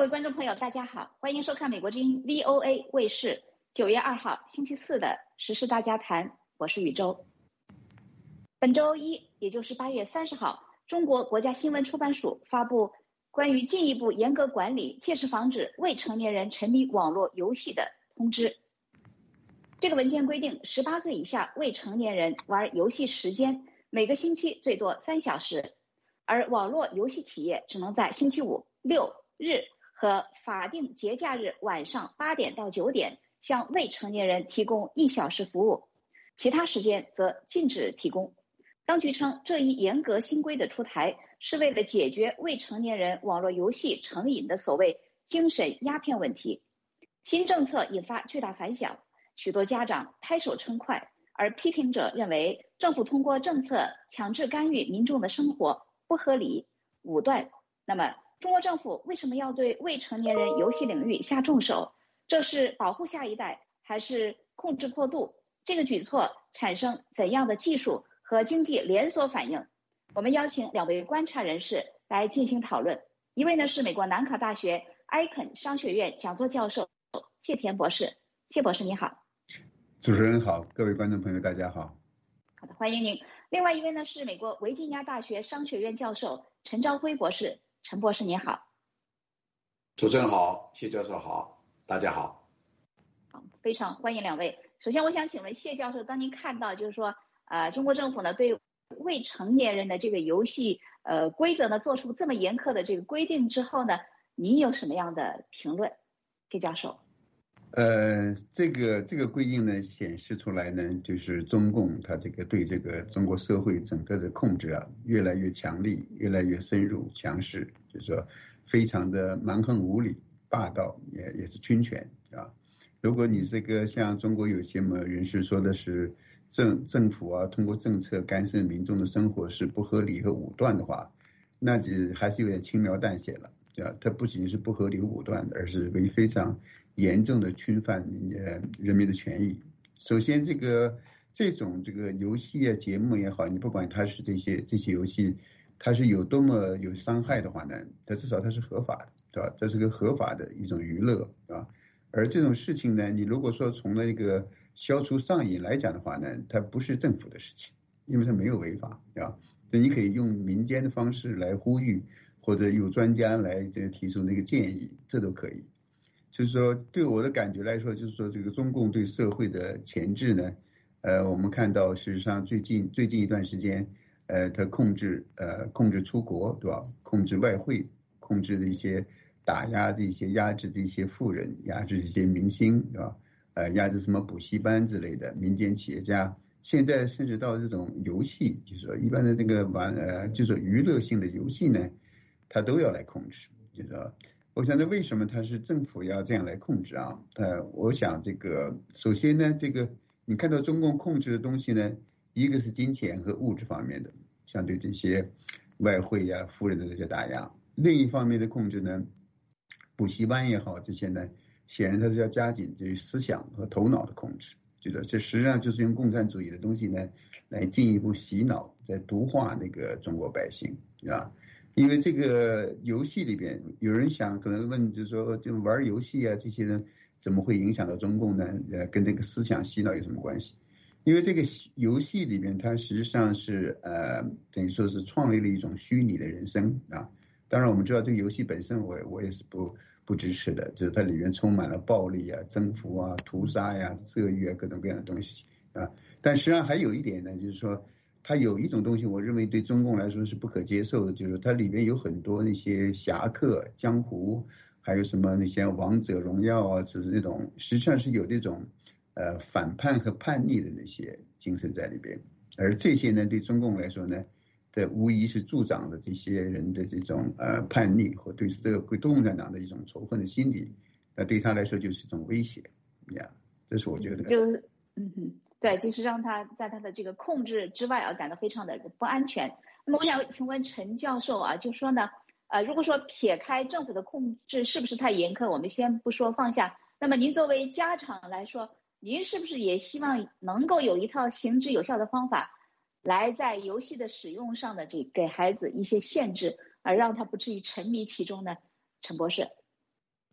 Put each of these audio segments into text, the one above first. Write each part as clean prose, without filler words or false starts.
位观众朋友，大家好，欢迎收看美国之音 VOA 卫视9月2号星期四的时事大家谈，我是宇宙。本周一，也就是8月30号，中国国家新闻出版署发布关于进一步严格管理、切实防止未成年人沉迷网络游戏的通知。这个文件规定，18岁以下未成年人玩游戏时间每个星期最多3小时，而网络游戏企业只能在星期五、六日和法定节假日晚上8点到9点向未成年人提供1小时服务，其他时间则禁止提供。当局称，这一严格新规的出台是为了解决未成年人网络游戏成瘾的所谓精神鸦片问题。新政策引发巨大反响，许多家长拍手称快，而批评者认为政府通过政策强制干预民众的生活不合理、武断。那么中国政府为什么要对未成年人游戏领域下重手？这是保护下一代还是控制过度？这个举措产生怎样的技术和经济连锁反应？我们邀请2位观察人士来进行讨论。一位呢是美国南卡大学埃肯商学院讲座教授谢田博士。谢博士你好。 主持人好，各位观众朋友大家好。 好的，欢迎您。另外一位呢是美国维吉尼亚大学商学院教授陈朝辉博士。陈博士你好。 主持人好，谢教授好，大家好。 非常欢迎2位。首先我想请问谢教授，当您看到就是说中国政府呢对未成年人的这个游戏规则呢做出这么严苛的这个规定之后呢，您有什么样的评论？谢教授。 这个规定呢显示出来呢，就是中共它这个对这个中国社会整个的控制啊越来越强力，越来越深入强势，就是说非常的蛮横无理、霸道，也是军权啊。如果你这个像中国有些人士说的是政府啊通过政策干涉民众的生活是不合理和武断的话，那就还是有点轻描淡写了。它不仅是不合理武断的，而是非常严重的侵犯人民的权益。首先这种游戏啊节目也好，你不管它是这些游戏它是有多么有伤害的话呢，它至少它是合法的，对吧？这是个合法的一种娱乐，对吧？而这种事情呢，你如果说从那个消除上瘾来讲的话呢，它不是政府的事情，因为它没有违法，对吧？那你可以用民间的方式来呼吁，或者有专家来提出那个建议，这都可以。就是说对我的感觉来说，就是说这个中共对社会的钳制呢，我们看到事实上最近一段时间，它控制出国，对吧？控制外汇，控制的一些打压这些压制这些富人，压制这些明星，对吧？压制什么补习班之类的民间企业家，现在甚至到这种游戏，就是说一般的那个就是娱乐性的游戏呢，它都要来控制，就是说。我想，为什么它是政府要这样来控制啊？我想首先呢，你看到中共控制的东西呢，一个是金钱和物质方面的，像对这些外汇啊、富人的这些打压；另一方面的控制呢，补习班也好，这些呢，显然它是要加紧对思想和头脑的控制。觉得这实际上就是用共产主义的东西呢，来进一步洗脑，在毒化那个中国百姓，啊。因为这个游戏里边，有人可能问，就是说，就玩游戏啊，这些人怎么会影响到中共呢？跟这个思想洗脑有什么关系？因为这个游戏里边，它实际上是等于说是创立了一种虚拟的人生啊。当然，我们知道这个游戏本身我也是不支持的，就是它里面充满了暴力啊、征服啊、屠杀呀、色欲啊各种各样的东西啊。但实际上还有一点呢，就是说。它有一种东西，我认为对中共来说是不可接受的，就是它里面有很多那些侠客、江湖，还有什么那些王者荣耀啊，就是那种实际上是有这种反叛和叛逆的那些精神在里边，而这些呢，对中共来说呢，无疑是助长了这些人的这种叛逆和对共产党的一种仇恨的心理，那对他来说就是一种威胁呀，这是我觉得。 对，就是让他在他的这个控制之外感到非常的不安全。那么我想请问陈教授就说呢，如果说撇开政府的控制是不是太严苛，我们先不说放下，那么您作为家长来说，您是不是也希望能够有一套行之有效的方法，来在游戏的使用上的给孩子一些限制，而让他不至于沉迷其中呢？陈博士。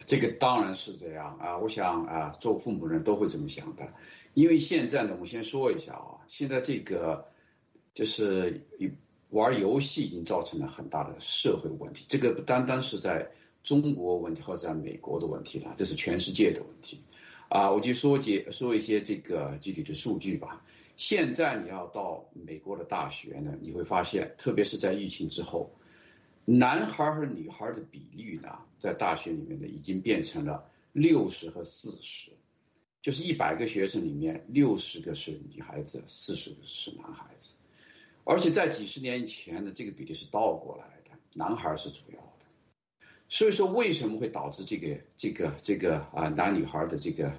这个当然是这样啊，我想啊，做父母人都会这么想的，因为现在呢，我们先说一下啊，现在这个就是玩游戏已经造成了很大的社会问题，这个不单单是在中国问题或者在美国的问题了，这是全世界的问题啊。我就说一些这个具体的数据吧。现在你要到美国的大学呢，你会发现，特别是在疫情之后，男孩和女孩的比率呢，在大学里面呢，已经变成了60和40，就是100个学生里面60个是女孩子，40个是男孩子。而且在几十年前的这个比例是倒过来的，男孩是主要的。所以说，为什么会导致这个啊男女孩的这个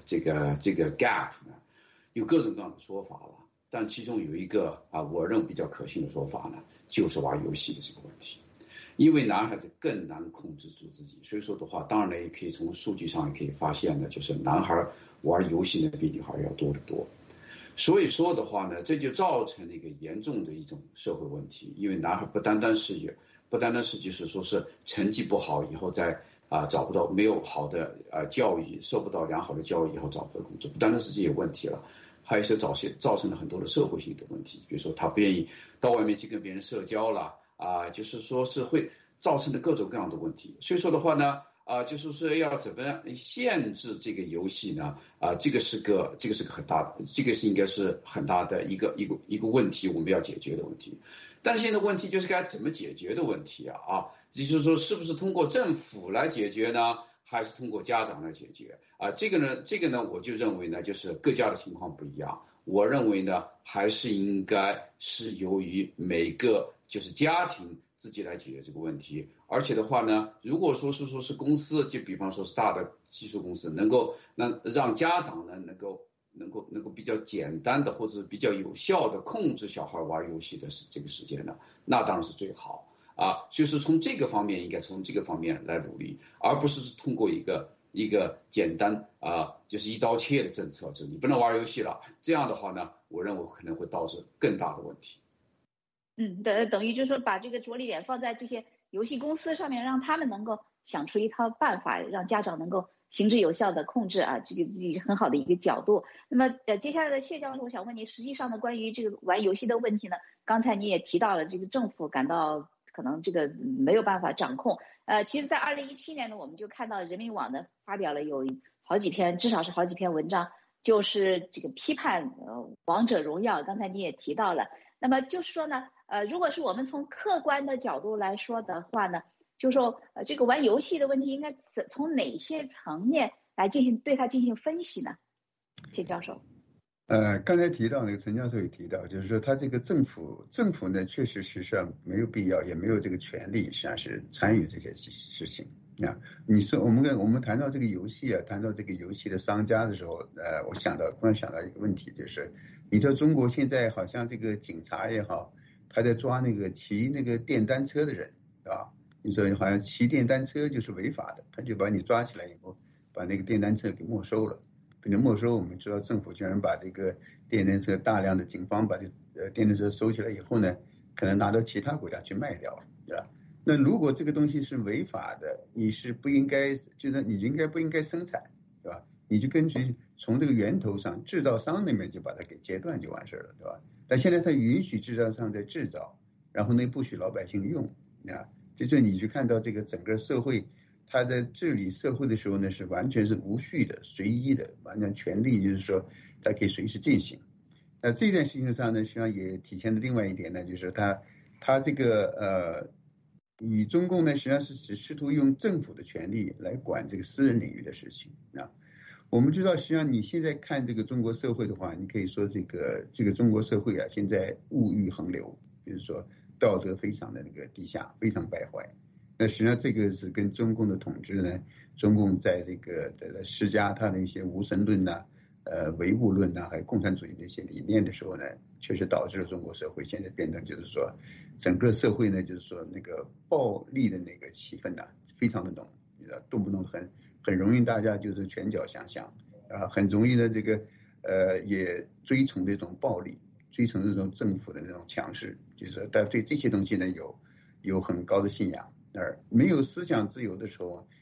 gap 呢？有各种各样的说法了，但其中有一个啊，我认为比较可信的说法呢，就是玩游戏的这个问题。因为男孩子更难控制住自己，所以说的话，当然呢，也可以从数据上也可以发现呢，就是男孩玩游戏呢比女孩要多得多。所以说的话呢，这就造成了一个严重的一种社会问题，因为男孩不单单是就是说是成绩不好以后在找不到没有好的教育，受不到良好的教育以后找不到工作，不单单是这些问题了，还有一些造成了很多的社会性的问题，比如说他不愿意到外面去跟别人社交了就是说是会造成的各种各样的问题。所以说的话呢。就是说要怎么样限制这个游戏呢？这个是个很大的，这个是应该是很大的一个问题，我们要解决的问题。但现在问题就是该怎么解决的问题也就是说，是不是通过政府来解决呢？还是通过家长来解决这个呢，我就认为呢，就是各家的情况不一样。我认为呢，还是应该是由于每个就是家庭自己来解决这个问题，而且的话呢，如果说是公司，就比方说是大的技术公司，能够让家长呢能够比较简单的或者是比较有效的控制小孩玩游戏的这个时间呢，那当然是最好就是从这个方面应该从这个方面来努力，而不是通过一个简单就是一刀切的政策，就是你不能玩游戏了，这样的话呢，我认为可能会导致更大的问题。 等于就是说把这个着力点放在这些游戏公司上面，让他们能够想出一套办法，让家长能够行之有效的控制这个很好的一个角度。那么接下来的谢教授，我想问你，实际上呢，关于这个玩游戏的问题呢，刚才你也提到了，这个政府感到可能这个没有办法掌控。其实，在2017年呢，我们就看到人民网呢发表了有至少是好几篇文章，就是这个批判王者荣耀。刚才你也提到了，那么就是说呢，如果是我们从客观的角度来说的话呢，就是说这个玩游戏的问题应该从哪些层面来对它进行分析呢？谢教授。 刚才提到那个陈教授也提到，就是说他这个政府呢，确实实际上没有必要，也没有这个权利，实际上是参与这些事情你说我们谈到这个游戏谈到这个游戏的商家的时候，我突然想到一个问题，就是你知道中国现在好像这个警察也好，他在抓那个骑那个电单车的人，你说好像骑电单车就是违法的，他就把你抓起来以后，把那个电单车给没收了。并且没收，我们知道政府居然把这个电单车大量的警方把这电单车收起来以后呢，可能拿到其他国家去卖掉了，对吧？那如果这个东西是违法的，你是不应该，就是你不应该生产，对吧？你就根据从这个源头上，制造商那边就把它给截断就完事了，对吧？但现在它允许制造商在制造，然后呢不许老百姓用就是你去看到这个整个社会。他在治理社会的时候呢，是完全是无序的、随意的，完全权力就是说，他可以随时进行。那这件事情上呢，实际上也体现了另外一点呢，就是他这个以中共呢，实际上是只试图用政府的权力来管这个私人领域的事情我们知道，实际上你现在看这个中国社会的话，你可以说这个中国社会现在物欲横流，就是说道德非常的那个低下，非常败坏。那实际上这个是跟中共的统治呢，中共在这个施加他的一些无神论唯物论还有共产主义的一些理念的时候呢，确实导致了中国社会现在变成就是说，整个社会呢就是说那个暴力的那个气氛非常的浓，你知道动不动很容易大家就是拳脚相向很容易的这个也追崇这种暴力，追崇这种政府的那种强势，就是说对这些东西呢有很高的信仰。没有思想自由的时候，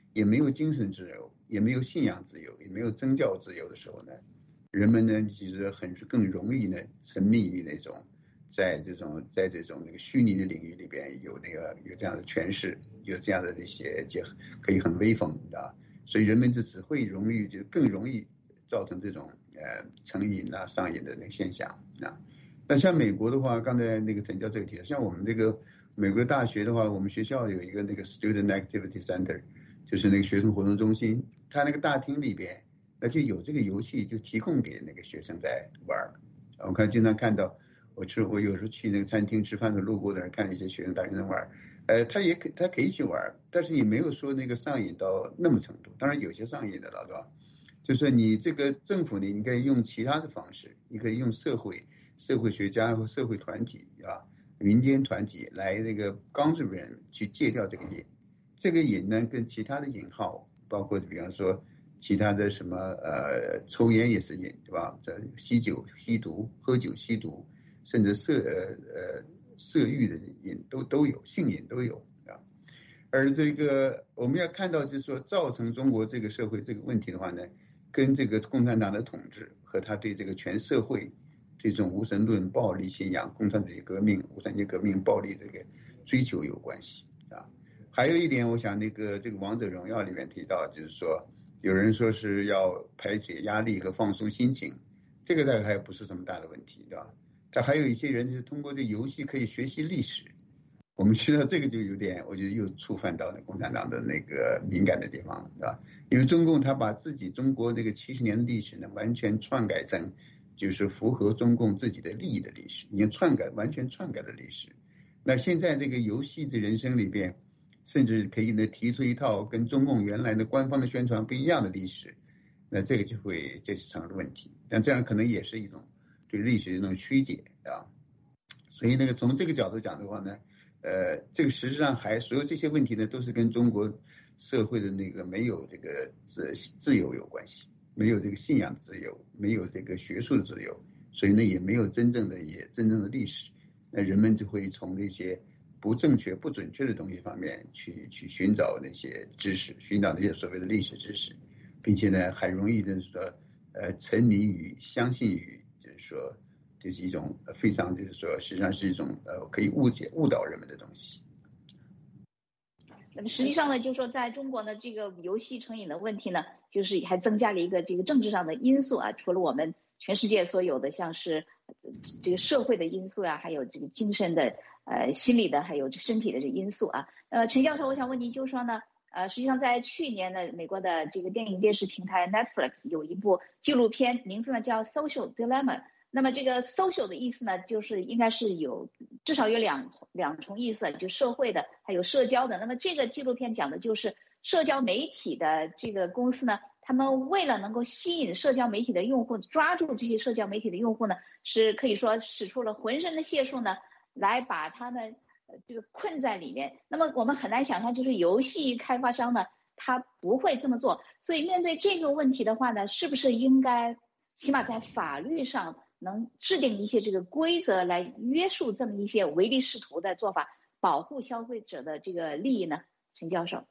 也没有精神自由，也没有信仰自由，也没有宗教自由的时候呢，人们呢其实更容易呢沉迷于那种在这种那个虚拟的领域里边有这样的诠释，有这样的一些就可以很威风的，所以人们只会更容易造成这种成瘾啊上瘾的那个现象啊。那像美国的话，刚才那个陈教授提到，像我们这个美国大学的话，我们学校有一个那个 Student Activity Center， 就是那个学生活动中心，它那个大厅里边那就有这个游戏，就提供给那个学生在玩。我经常看到，我有时候去那个餐厅吃饭的路过的人，看那些学生大学生玩，他可以去玩，但是也没有说那个上瘾到那么程度。当然有些上瘾的了，对吧？就是你这个政府呢，你可以用其他的方式，你可以用社会学家和社会团体啊、民间团体来那个帮助人去戒掉这个瘾。这个瘾呢，跟其他的瘾号，包括比方说其他的什么抽烟也是瘾，对吧？这吸酒、吸毒、喝酒、吸毒，甚至色欲的瘾都有，性瘾都有啊。而这个我们要看到，就是说造成中国这个社会这个问题的话呢，跟这个共产党的统治和他对这个全社会这种无神论、暴力信仰、共产主义革命、无产阶级革命、暴力这个追求有关系啊。还有一点，我想这个王者荣耀里面提到，就是说有人说是要排解压力和放松心情，这个大概还不是什么大的问题，对吧？但还有一些人是通过这游戏可以学习历史，我们知道这个就有点，我觉得又触犯到共产党的那个敏感的地方了，对吧？因为中共他把中国这个70年的历史呢，完全篡改成就是符合中共自己的利益的历史，已经完全篡改的历史。那现在这个游戏的人生里边，甚至可以呢提出一套跟中共原来的官方的宣传不一样的历史，那这个就成了问题。但这样可能也是一种对历史的一种曲解啊。所以从这个角度讲的话呢，这个实际上所有这些问题呢，都是跟中国社会的那个没有这个自由有关系，没有这个信仰自由，没有这个学术的自由，所以呢也没有真正的历史。那人们就会从那些不正确、不准确的东西方面去寻找那些知识，寻找那些所谓的历史知识，并且呢很容易就是说沉迷于、相信于，就是说这是一种非常就是说实际上是一种可以误导人们的东西。 那么实际上呢，就是说在中国呢，这个游戏成瘾的问题呢，就是还增加了一个这个政治上的因素啊，除了我们全世界所有的像是这个社会的因素啊，还有这个精神的心理的，还有身体的这个因素啊。陈教授，我想问您，就是说呢，实际上在去年呢，美国的这个电影电视平台 Netflix 有一部纪录片，名字呢叫 Social Dilemma。那么这个 social 的意思呢，就是应该是至少有两重意思，就社会的还有社交的。那么这个纪录片讲的就是社交媒体的这个公司呢，他们为了能够吸引社交媒体的用户，抓住这些社交媒体的用户呢，是可以说使出了浑身的解数呢，来把他们这个困在里面。那么我们很难想象，就是游戏开发商呢，他不会这么做。所以面对这个问题的话呢，是不是应该起码在法律上能制定一些这个规则来约束这么一些唯利是图的做法，保护消费者的这个利益呢？陈教授。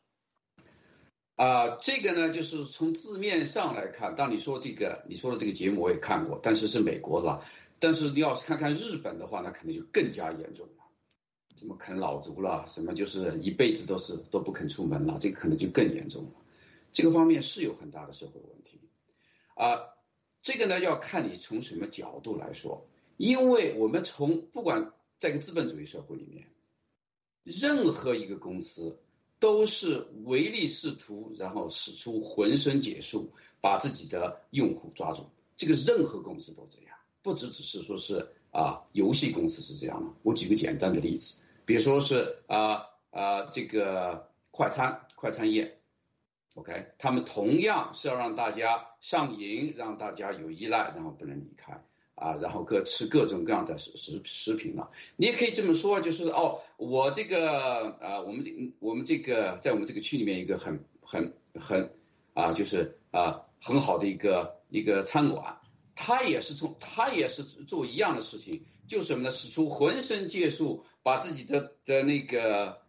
这个呢，就是从字面上来看，当你说的这个节目我也看过，但是是美国的，但是你要是看看日本的话，那肯定就更加严重了，什么啃老族了，什么就是一辈子都不肯出门了，这个可能就更严重了。这个方面是有很大的社会问题这个呢要看你从什么角度来说，因为我们不管在一个资本主义社会里面，任何一个公司都是唯利是图，然后使出浑身解数把自己的用户抓住。这个任何公司都这样，不只是说是游戏公司是这样的。我举个简单的例子，比如说是这个快餐业 OK， 他们同样是要让大家上瘾，让大家有依赖，然后不能离开然后吃各种各样的食品了。你也可以这么说，就是我这个我们这个在我们这个区里面一个很就是很好的一个餐馆，他也是做一样的事情，就是什么呢？使出浑身解数，把自己的那个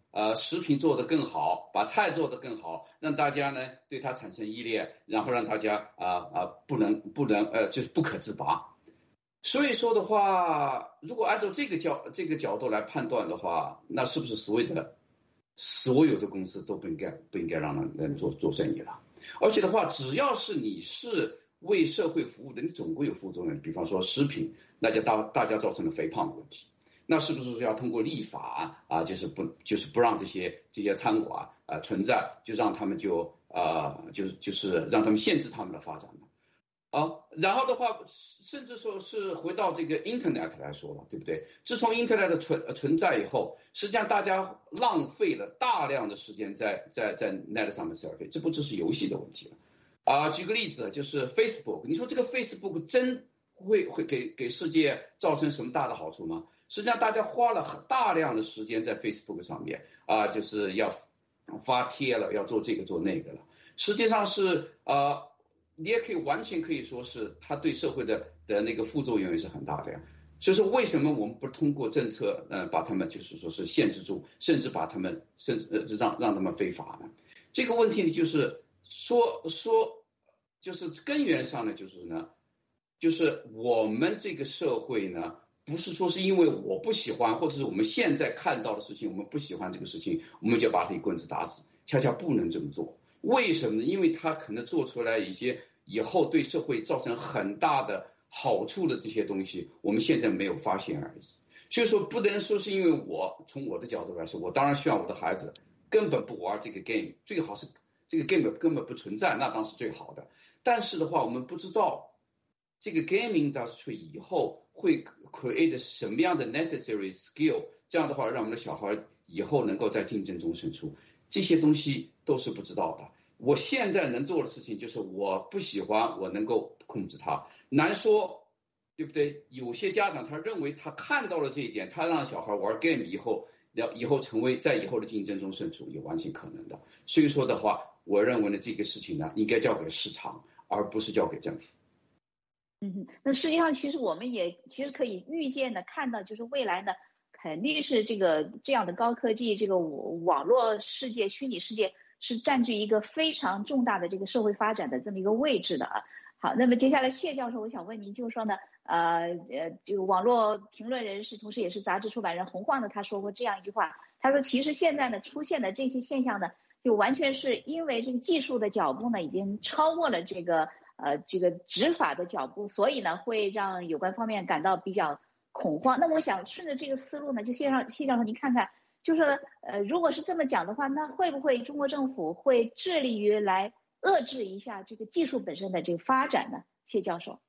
食品做得更好，把菜做得更好，让大家呢对它产生依恋，然后让大家不能就是不可自拔。所以说的话，如果按照这个角度来判断的话，那是不是所有的公司都不应该让人做生意了？而且的话，只要是你是为社会服务的，你总归有副作用。比方说食品，那就大家造成了肥胖的问题，那是不是要通过立法就是不让这些餐馆存在，就让他们就是让他们限制他们的发展呢？然后的话，甚至说是回到这个 Internet 来说了，对不对？自从 Internet 的存在以后，实际上大家浪费了大量的时间在 Net 上面消费，这不只是游戏的问题了。举个例子，就是 Facebook， 你说这个 Facebook 真会给世界造成什么大的好处吗？实际上大家花了很大量的时间在 Facebook 上面就是要发帖了，要做这个做那个了。实际上是你也完全可以说是它对社会的那个副作用也是很大的呀。所以说为什么我们不通过政策把他们就是说是限制住，甚至把他们让他们非法呢？这个问题呢就是说就是根源上呢就是我们这个社会呢不是说是因为我不喜欢，或者是我们现在看到的事情我们不喜欢这个事情，我们就把它一棍子打死，恰恰不能这么做。为什么呢？因为它可能做出来一些以后对社会造成很大的好处的这些东西，我们现在没有发现而已。所以说不能说是因为从我的角度来说，我当然希望我的孩子根本不玩这个 game， 最好是这个 game 根本不存在，那当然是最好的。但是的话，我们不知道这个 gaming industry 以后会 create 什么样的 necessary skill， 这样的话让我们的小孩以后能够在竞争中胜出，这些东西都是不知道的。我现在能做的事情就是我不喜欢，我能够控制它，难说，对不对？有些家长他认为他看到了这一点，他让小孩玩 game 以后成为在以后的竞争中胜出，也完全可能的。所以说的话，我认为呢这个事情呢应该交给市场，而不是交给政府。 那实际上其实我们也其实可以预见的看到，就是未来呢肯定是这样的高科技，这个网络世界、虚拟世界是占据一个非常重大的这个社会发展的这么一个位置的啊。好，那么接下来谢教授，我想问您，就是说呢，这个网络评论人士，同时也是杂志出版人洪晃呢，他说过这样一句话，他说其实现在呢出现的这些现象呢，就完全是因为这个技术的脚步呢已经超过了这个执法的脚步，所以呢会让有关方面感到比较恐慌。那我想顺着这个思路呢，就谢教授您看看，就是如果是这么讲的话，那会不会中国政府会致力于来遏制一下这个技术本身的这个发展呢？谢教授。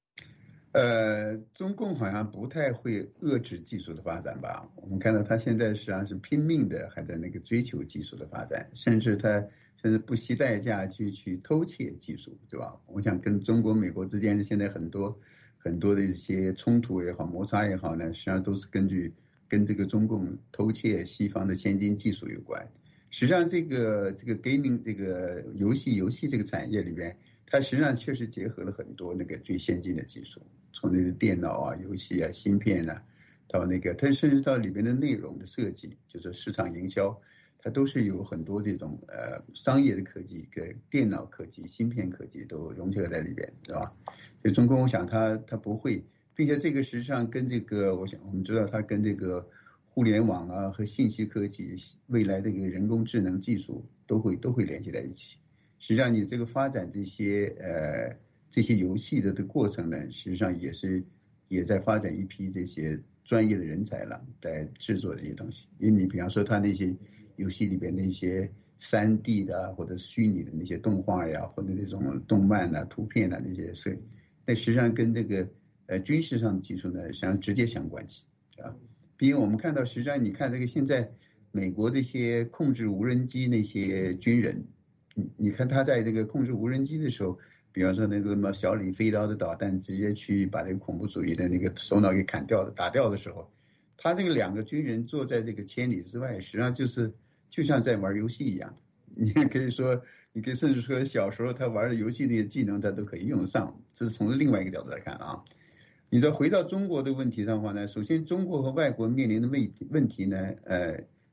中共好像不太会遏制技术的发展吧？我们看到他现在实际上是拼命的还在那个追求技术的发展，甚至不惜代价去偷窃技术，对吧？我想跟中国、美国之间现在很多的一些冲突也好、摩擦也好呢，实际上都是跟这个中共偷窃西方的先进技术有关。实际上，这个 gaming 这个游戏这个产业里边，它实际上确实结合了很多那个最先进的技术，从那个电脑啊、游戏啊、芯片啊，到那个它甚至到里边的内容的设计，就是市场营销，它都是有很多这种商业的科技跟电脑科技、芯片科技都融合在里边，是吧？所以中共我想它不会，并且这个实际上跟这个我们知道它跟这个互联网啊和信息科技未来这个人工智能技术都会联系在一起。实际上你这个发展这些游戏的过程呢，实际上也在发展一批这些专业的人才了，在制作这些东西。因为你比方说它那些游戏里边那些3D 的或者虚拟的那些动画呀，或者那种动漫啊、图片啊那些摄影，那实际上跟这个军事上的技术呢，实际上直接相关系啊。因为我们看到，实际上你看这个现在美国这些控制无人机那些军人，你看他在这个控制无人机的时候，比方说那个什么小李飞刀的导弹直接去把这个恐怖主义的那个首脑给打掉的时候，他这个2个军人坐在这个千里之外，实际上就像在玩游戏一样。你可以甚至说小时候他玩的游戏那些技能他都可以用上，这是从另外一个角度来看啊。你再回到中国的问题上的话呢，首先中国和外国面临的问题呢，实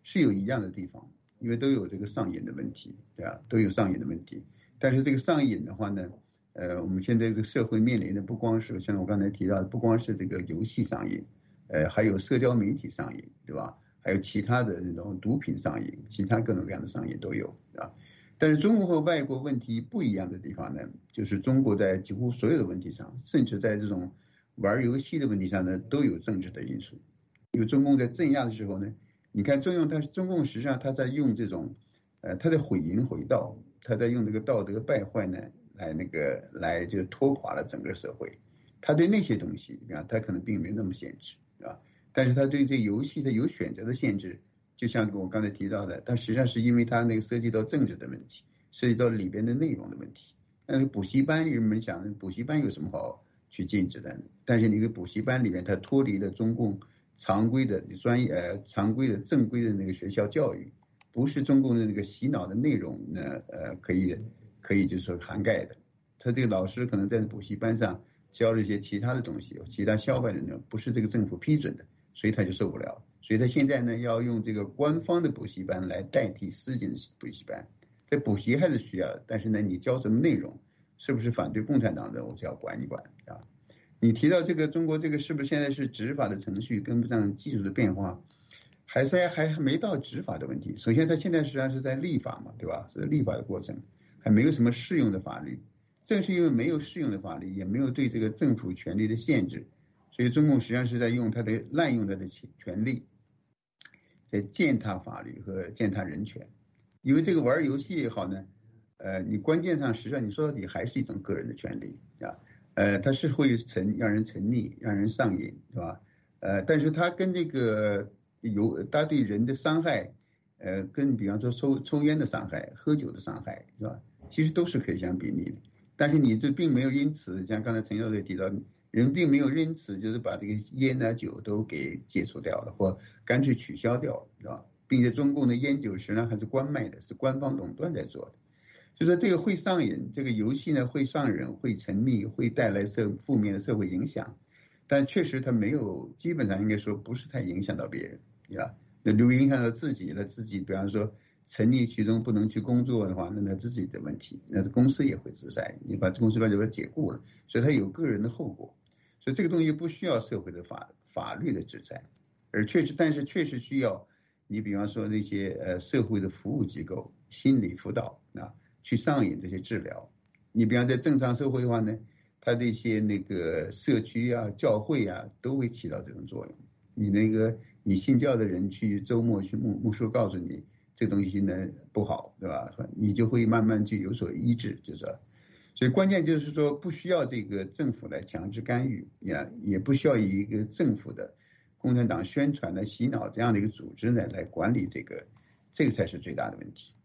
是有一样的地方，因为都有这个上瘾的问题，对吧？都有上瘾的问题。但是这个上瘾的话呢，我们现在这个社会面临的不光是像我刚才提到的，不光是这个游戏上瘾，还有社交媒体上瘾，对吧？还有其他的那种毒品上瘾，其他各种各样的上瘾都有，对吧？但是中国和外国问题不一样的地方呢，就是中国在几乎所有的问题上，甚至在这种玩游戏的问题上呢，都有政治的因素。因为中共在镇压的时候呢，你看中共实际上他在用这种，他在毁淫毁道，他在用这个道德败坏呢，来就拖垮了整个社会。他对那些东西，啊，他可能并没那么限制，啊，但是他对这游戏他有选择的限制。就像我刚才提到的，它实际上是因为它那个涉及到政治的问题，涉及到里边的内容的问题。补习班人们想，补习班有什么好去禁止的？但是你个补习班里面，它脱离了中共常规的常规的正规的那个学校教育，不是中共的那个洗脑的内容呢，可以就是说涵盖的。他这个老师可能在补习班上教了一些其他的东西，其他校外的呢，不是这个政府批准的，所以他就受不了。所以他现在呢，要用这个官方的补习班来代替私营补习班。这补习还是需要的，但是呢，你教什么内容，是不是反对共产党的，我就要管一管啊。你提到这个中国这个是不是现在是执法的程序跟不上技术的变化，还没到执法的问题。首先，他现在实际上是在立法嘛，对吧？是立法的过程，还没有什么适用的法律。正是因为没有适用的法律，也没有对这个政府权力的限制，所以中共实际上是在滥用他的权力。在践踏法律和践踏人权。因为这个玩游戏也好呢，你关键上实际上你说到底还是一种个人的权利啊，它是会让人沉溺，让人上瘾，是吧？但是它跟这个它对人的伤害，跟比方说抽烟的伤害、喝酒的伤害，是吧？其实都是可以相比拟的。但是你这并没有因此，像刚才陈教授提到，人并没有因此就是把这个烟啊酒都给解除掉了，或干脆取消掉了，是吧？并且中共的烟酒实际上还是官卖的，是官方垄断在做的。就说这个会上瘾，这个游戏呢会上人，会沉迷，会带来负面的社会影响。但确实它没有，基本上应该说不是太影响到别人，是吧？那如果影响到自己了，自己比方说沉溺其中不能去工作的话，那自己的问题，那公司也会自裁，你把公司把它解雇了，所以它有个人的后果。所以这个东西不需要社会的法律的制裁，但是确实需要你比方说那些社会的服务机构、心理辅导啊，去上瘾这些治疗。你比方在正常社会的话呢，它的一些那个社区啊、教会啊，都会起到这种作用。你信教的人去周末去牧师告诉你这东西呢不好，对吧？你就会慢慢去有所医治，就是说。所以关键就是说，不需要这个政府来强制干预，也不需要以一个政府的共产党宣传的洗脑这样的一个组织呢来管理这个才是最大的问题，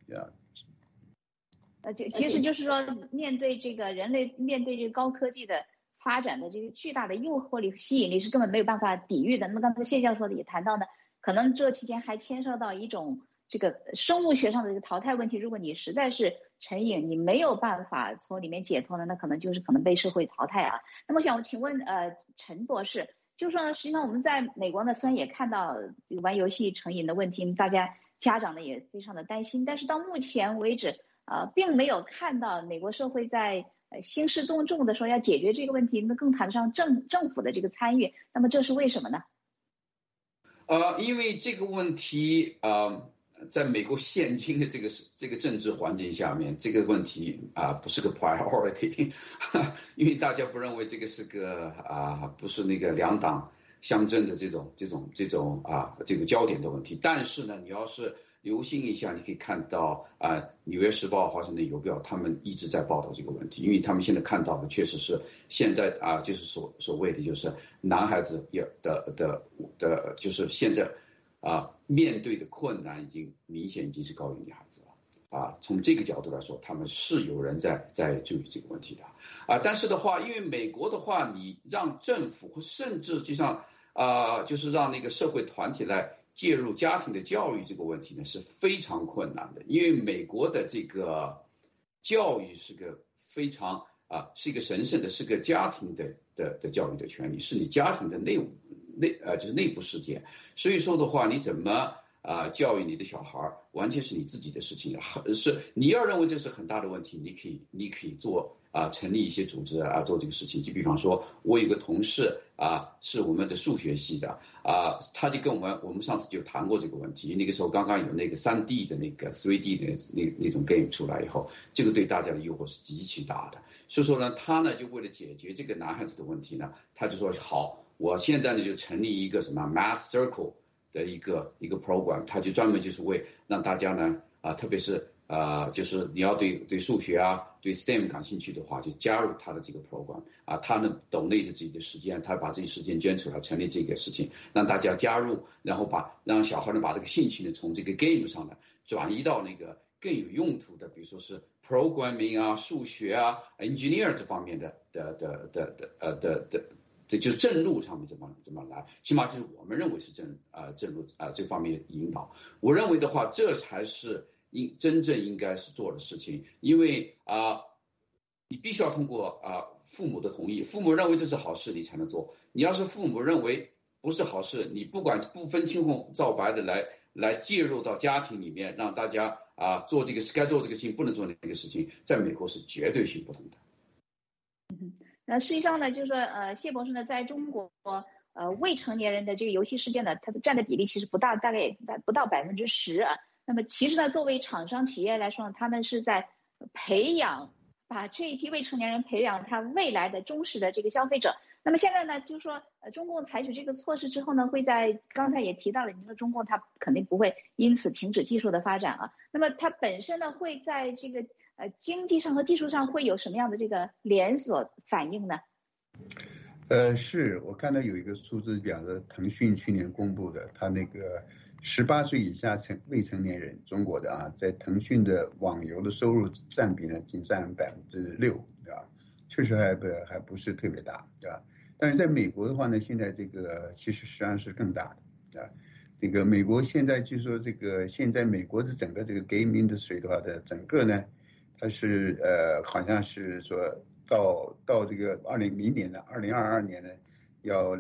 其实就是说，面对这个人类面对这个高科技的发展的这个巨大的诱惑力、吸引力是根本没有办法抵御的。那么刚才谢教授也谈到呢，可能这期间还牵涉到一种这个生物学上的这个淘汰问题。如果你实在是成瘾，你没有办法从里面解脱呢，那可能被社会淘汰啊。那么想请问陈博士，就是说呢，实际上我们在美国呢，虽然也看到玩游戏成瘾的问题，大家家长呢也非常的担心，但是到目前为止并没有看到美国社会在兴师动众的说要解决这个问题，那更谈不上政府的这个参与。那么这是为什么呢？ 因为这个问题在美国现今的这个政治环境下面，这个问题不是个 priority， 因为大家不认为这个是个不是那个两党相争的这种这个焦点的问题。但是呢，你要是留心一下，你可以看到纽约时报、华盛顿邮报他们一直在报道这个问题，因为他们现在看到的确实是现在就是所谓的就是男孩子的就是现在面对的困难明显已经是高于女孩子了从这个角度来说，他们是有人在注意这个问题的但是的话，因为美国的话，你让政府或甚至就像就是让那个社会团体来介入家庭的教育这个问题呢，是非常困难的，因为美国的这个教育是个非常是一个神圣的，是个家庭的教育的权利，是你家庭的就是内部事件。所以说的话，你怎么教育你的小孩，完全是你自己的事情，是你要认为这是很大的问题，你可以做成立一些组织做这个事情。就比方说，我有个同事是我们的数学系的他就跟我们上次就谈过这个问题。那个时候刚刚有那个3D 的那个 3D 的那种 game 出来以后，这个对大家的诱惑是极其大的。所以说呢，他呢就为了解决这个男孩子的问题呢，他就说好，我现在呢就成立一个什么 Math Circle 的一个 program， 他就专门就是为让大家呢特别是就是你要对数学对 STEM 感兴趣的话，就加入他的这个 program 他呢donate自己的时间，他把自己时间捐出来成立这个事情，让大家加入，然后让小孩呢把这个兴趣呢从这个 game 上呢转移到那个更有用途的，比如说是 programming 数学engineer 这方面的这就是正路上面怎么来，起码就是我们认为是正路这方面的引导。我认为的话，这才是真正应该是做的事情，因为你必须要通过父母的同意，父母认为这是好事你才能做。你要是父母认为不是好事，你不管不分青红皂白的来介入到家庭里面，让大家做这个该做这个事情不能做那个事情，在美国是绝对性不同的。 那实际上呢，就是说谢博士呢，在中国未成年人的这个游戏事件呢，它的占的比例其实不大，大概也不到10%那么其实呢，作为厂商企业来说呢，他们是在把这一批未成年人培养他未来的忠实的这个消费者。那么现在呢，就是说中共采取这个措施之后呢，会在刚才也提到了，你说中共它肯定不会因此停止技术的发展那么它本身呢，会在这个经济上和技术上会有什么样的这个连锁反应呢？ 是我看到有一个数字表的，腾讯去年公布的，它那个18岁以下未成年人，中国的在腾讯的网游的收入占比呢，仅占6%，对吧？确实还不是特别大，对吧？但是在美国的话呢，现在这个其实实际上是更大的这个美国现在据说现在美国的整个这个 game industry 的话的整个呢，它是好像是说到这个明年的2022年呢，要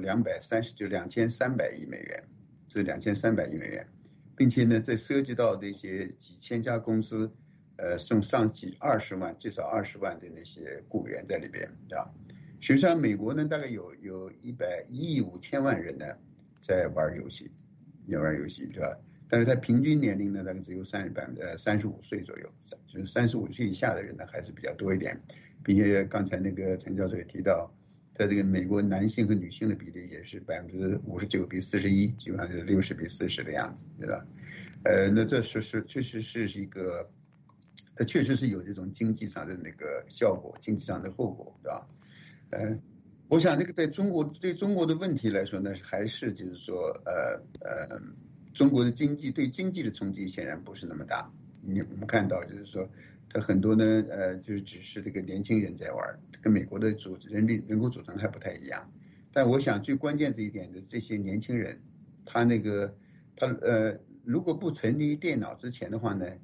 2300亿美元，这2300亿美元，并且呢，这涉及到这些几千家公司，送上至少20万的那些雇员在里边，对吧？实际上，美国呢大概有1亿5千万人呢在玩游戏，对吧？但是它平均年龄呢大概只有35岁左右，就是35岁以下的人呢还是比较多一点，并且刚才那个陈教授也提到，在这个美国男性和女性的比例也是59比41，基本上是60比40的样子，对吧？那这确实是一个，它确实是有这种经济上的那个效果，经济上的后果，对吧？我想这个对中国的问题来说呢，还是就是说中国的对经济的冲击显然不是那么大。我们看到就是说，它很多呢就是只是这个年轻人在玩，跟美国的人口组成还不太一样。但我想最关键这一点的这些年轻人，他如果不沉迷于电脑之前的话呢，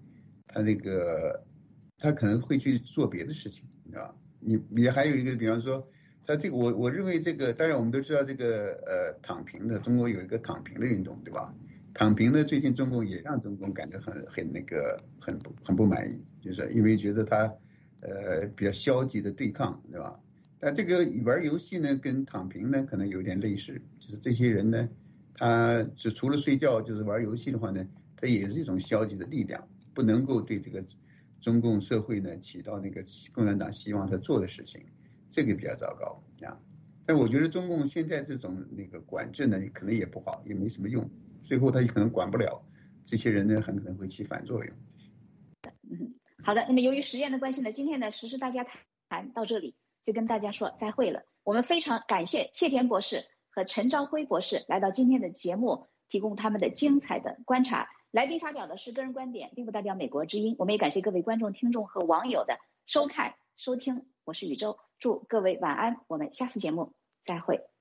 他可能会去做别的事情，你知道吧？你还有一个，比方说，他这个我认为这个，当然我们都知道这个躺平的，中国有一个躺平的运动，对吧？躺平呢，最近中共也让中共感觉很不满意，就是因为觉得他比较消极的对抗，对吧？但这个玩游戏呢，跟躺平呢可能有点类似，就是这些人呢，他是除了睡觉就是玩游戏的话呢，他也是一种消极的力量，不能够对这个中共社会呢起到那个共产党希望他做的事情，这个比较糟糕但我觉得中共现在这种那个管制呢，可能也不好，也没什么用，最后他可能管不了，这些人呢很可能会起反作用。 好的，那么由于时间的关系呢，今天的时事大家谈到这里就跟大家说再会了。我们非常感谢谢田博士和陈朝辉博士来到今天的节目，提供他们的精彩的观察。来宾发表的是个人观点，并不代表美国之音。我们也感谢各位观众、听众和网友的收看、收听。我是宇宙，祝各位晚安，我们下次节目再会。